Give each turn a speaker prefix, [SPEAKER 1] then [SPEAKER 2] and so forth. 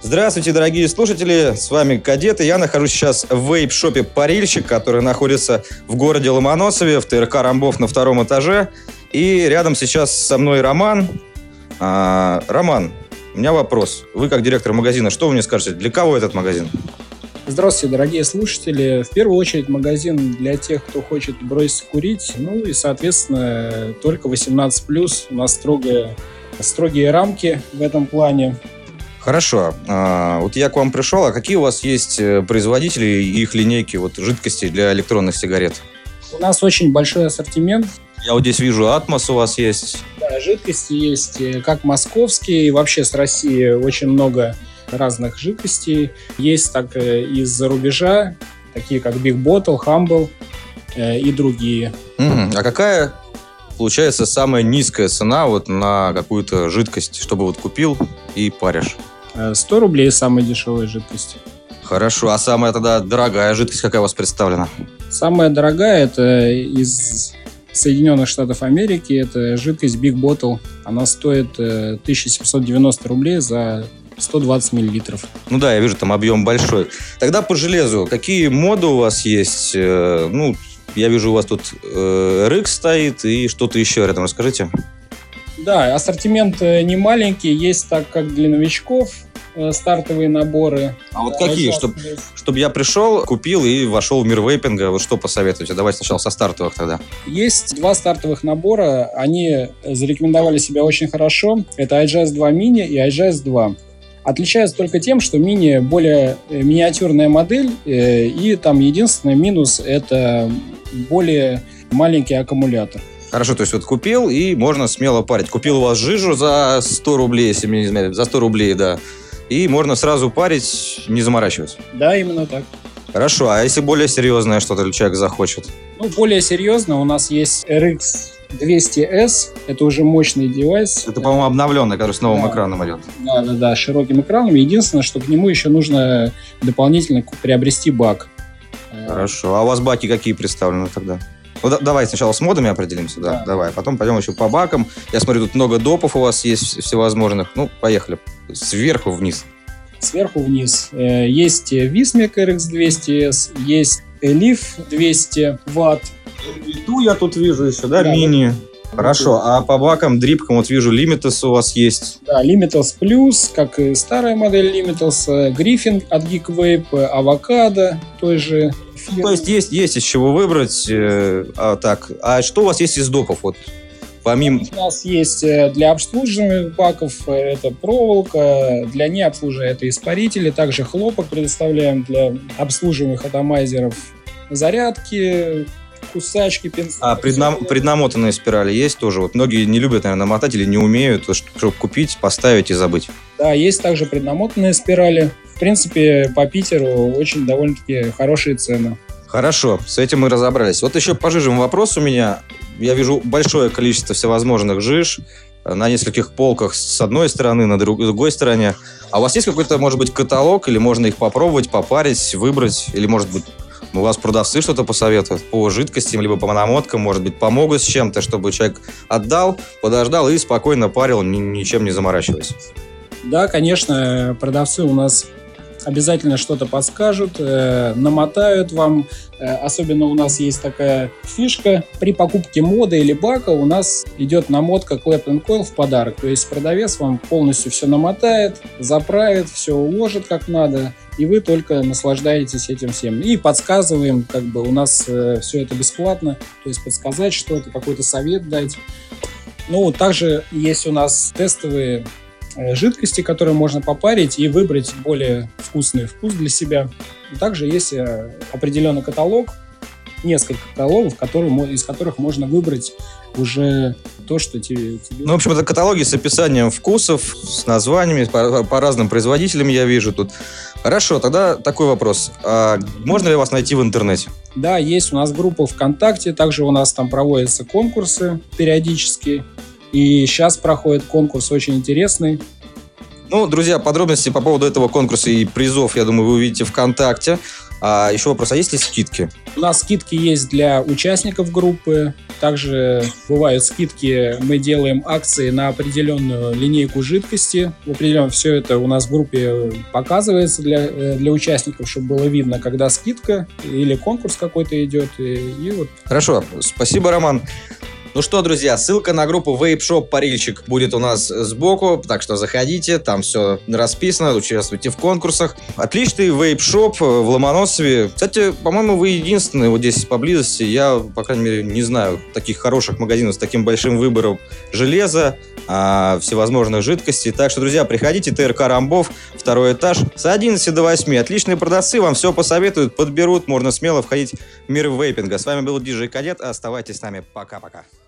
[SPEAKER 1] Здравствуйте, дорогие слушатели, с вами Кадет, и я нахожусь сейчас в вейп-шопе «Парильщик», который находится в городе Ломоносове, в ТРК «Рамбов» на 2-м этаже. И рядом сейчас со мной Роман. Роман, у меня вопрос. Вы как директор магазина, что вы мне скажете? Для кого этот магазин?
[SPEAKER 2] Здравствуйте, дорогие слушатели. В первую очередь магазин для тех, кто хочет бросить курить. Ну и, соответственно, только 18+. У нас строгие рамки в этом плане.
[SPEAKER 1] Хорошо. Вот я к вам пришел. А какие у вас есть производители и их линейки жидкостей для электронных сигарет?
[SPEAKER 2] У нас очень большой ассортимент.
[SPEAKER 1] Я вот здесь вижу Атмос у вас есть.
[SPEAKER 2] Да, жидкости есть как московские, и вообще с России очень много разных жидкостей. Есть так из-за рубежа, такие как Big Bottle, Humble и другие.
[SPEAKER 1] А какая получается самая низкая цена на какую-то жидкость, чтобы купил и паришь?
[SPEAKER 2] 100 рублей самая дешевая жидкость.
[SPEAKER 1] Хорошо. А самая тогда дорогая жидкость какая у вас представлена?
[SPEAKER 2] Самая дорогая это из Соединенных Штатов Америки. Это жидкость Big Bottle. Она стоит 1790 рублей за 120 миллилитров.
[SPEAKER 1] Ну да, я вижу, там объем большой. Тогда по железу. Какие моды у вас есть? Я вижу, у вас тут RX стоит и что-то еще рядом. Расскажите.
[SPEAKER 2] Да, ассортимент не маленький. Есть так, как для новичков, стартовые наборы.
[SPEAKER 1] А вот какие? Чтобы я пришел, купил и вошел в мир вейпинга. Вот что посоветуете? Давайте сначала со стартовых тогда.
[SPEAKER 2] Есть два стартовых набора. Они зарекомендовали себя очень хорошо. Это iGS 2 Mini и iGS 2. Отличаются только тем, что Mini более миниатюрная модель, и там единственный минус – это более маленький аккумулятор.
[SPEAKER 1] Хорошо, то есть купил, и можно смело парить. Купил у вас жижу за 100 рублей, если мне не изменяет, за 100 рублей, да. И можно сразу парить, не заморачиваться.
[SPEAKER 2] Да, именно так.
[SPEAKER 1] Хорошо, а если более серьезное что-то человек захочет?
[SPEAKER 2] Более серьезно у нас есть RX 200S. Это уже мощный девайс.
[SPEAKER 1] Это, по-моему, обновленный, который с новым экраном идет.
[SPEAKER 2] Да, широким экраном. Единственное, что к нему еще нужно дополнительно приобрести бак.
[SPEAKER 1] Хорошо. А у вас баки какие представлены тогда? Давай сначала с модами определимся, да. Давай. Потом пойдем еще по бакам. Я смотрю, тут много допов у вас есть всевозможных. Поехали. Сверху вниз.
[SPEAKER 2] Сверху вниз. Есть Vismic RX 200S, есть Leaf 200 Вт.
[SPEAKER 1] Ту я тут вижу еще, да, мини. Хорошо, а по бакам, дрипкам, вижу, Limitless у вас есть.
[SPEAKER 2] Да, Limitless Plus, как и старая модель Limitless, Griffin от Geek Vape, Avocado той же фирмы.
[SPEAKER 1] То есть есть из чего выбрать. А что у вас есть из допов? Помимо...
[SPEAKER 2] У нас есть для обслуживания баков это проволока, для необслуживания это испарители, также хлопок предоставляем для обслуживаемых атомайзеров, зарядки, кусачки, пенсны.
[SPEAKER 1] А преднамотанные спирали есть тоже? Многие не любят, наверное, мотать или не умеют, чтобы купить, поставить и забыть.
[SPEAKER 2] Да, есть также преднамотанные спирали. В принципе, по Питеру очень довольно-таки хорошие цены.
[SPEAKER 1] Хорошо, с этим мы разобрались. Еще по жижам вопрос у меня. Я вижу большое количество всевозможных жиж на нескольких полках с одной стороны, на другой стороне. А у вас есть какой-то, может быть, каталог, или можно их попробовать, попарить, выбрать, или, может быть, у вас продавцы что-то посоветуют по жидкостям, либо по намоткам, может быть, помогут с чем-то, чтобы человек отдал, подождал и спокойно парил, ничем не заморачиваясь?
[SPEAKER 2] Да, конечно, продавцы у нас обязательно что-то подскажут, намотают вам. Особенно у нас есть такая фишка. При покупке мода или бака у нас идет намотка Clap & Coil в подарок. То есть продавец вам полностью все намотает, заправит, все уложит как надо, и вы только наслаждаетесь этим всем. И подсказываем, у нас все это бесплатно. То есть подсказать что-то, какой-то совет дать. Также есть у нас тестовые жидкости, которые можно попарить и выбрать более вкусный вкус для себя. И также есть определенный каталог, несколько каталогов, из которых можно выбрать уже то, что тебе...
[SPEAKER 1] В общем, это каталоги с описанием вкусов, с названиями, по разным производителям я вижу тут. Хорошо, тогда такой вопрос. А можно ли вас найти в интернете?
[SPEAKER 2] Да, есть у нас группа ВКонтакте, также у нас там проводятся конкурсы периодически. И сейчас проходит конкурс очень интересный.
[SPEAKER 1] Друзья, подробности по поводу этого конкурса и призов, я думаю, вы увидите ВКонтакте. А еще вопрос, а есть ли скидки?
[SPEAKER 2] У нас скидки есть для участников группы. Также бывают скидки, мы делаем акции на определенную линейку жидкости. Все это у нас в группе показывается для участников, чтобы было видно, когда скидка или конкурс какой-то идет. И вот.
[SPEAKER 1] Хорошо, спасибо, Роман. Ну что, друзья, ссылка на группу Vape Shop Парильщик будет у нас сбоку, так что заходите, там все расписано, участвуйте в конкурсах. Отличный Vape Shop в Ломоносове. Кстати, по-моему, вы единственный вот здесь поблизости. Я, по крайней мере, не знаю таких хороших магазинов с таким большим выбором железа, всевозможных жидкостей. Так что, друзья, приходите, ТРК Рамбов, 2 этаж, с 11 до 8. Отличные продавцы, вам все посоветуют, подберут, можно смело входить в мир вейпинга. С вами был DJ Кадет, оставайтесь с нами, пока-пока.